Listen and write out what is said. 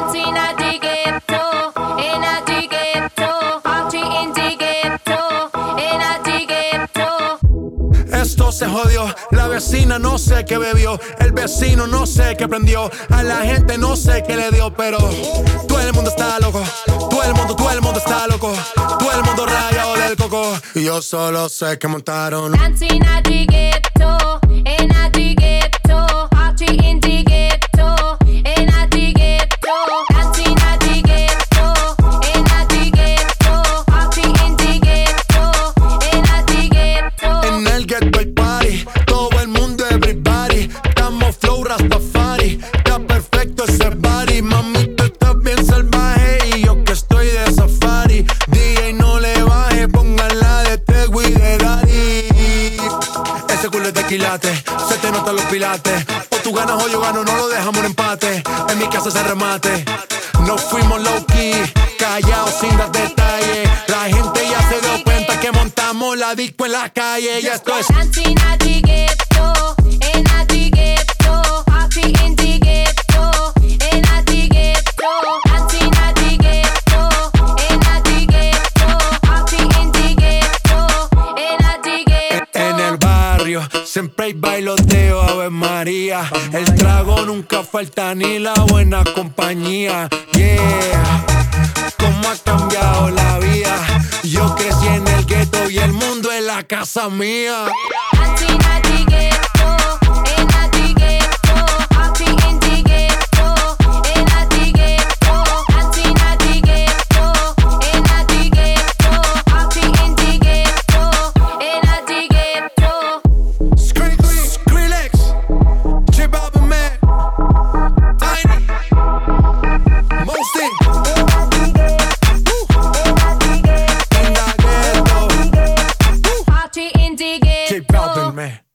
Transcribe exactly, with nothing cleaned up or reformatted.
dancing at the ghetto, in a the ghetto, party in the ghetto, in a the ghetto. Esto se jodió, la vecina no sé qué bebió, el vecino no sé qué prendió, a la gente no sé qué le dio, pero todo el mundo está loco, todo el mundo, todo el mundo está loco, todo el mundo rayado del coco, y yo solo sé que montaron. Dancing at the ghetto, in a the ghetto, party in the ghetto, in a the ghetto, dancing at the ghetto, in a the ghetto, party in the ghetto, in a the ghetto. En el ghetto hay party, todo el mundo everybody, estamos flow Rastafari, está perfecto ese body, mami tú estás bien salvaje y yo que estoy de safari, D J no le baje, póngala de Tego y de Daddy. Ese culo es de quilate, se te notan los pilates, o tú ganas o yo gano, no lo dejamos en empate, en mi casa se remate, nos fuimos low key, callados sin dar detalles, la gente ya se dio cuenta que montamos la disco en la calle, ya esto es. Dancing at the ghetto, in a the ghetto, party in the ghetto, in a the ghetto, dancing at the ghetto, in a the ghetto, party in the ghetto, in a the ghetto. En el barrio siempre hay bailoteo, Ave María. El trago nunca falta ni la buena compañía. Yeah, cómo ha cambiado la vida. Yo crecí en el gueto y el mundo es la casa mía. Dancing at the ghetto, in a the ghetto, party in the ghetto, in a the ghetto, dancing at the ghetto, in a the ghetto, party in the ghetto, in a the ghetto. Skrillex, J Balvin, man, Tiny, Mosty, Party in the J ghetto. Balvin, man.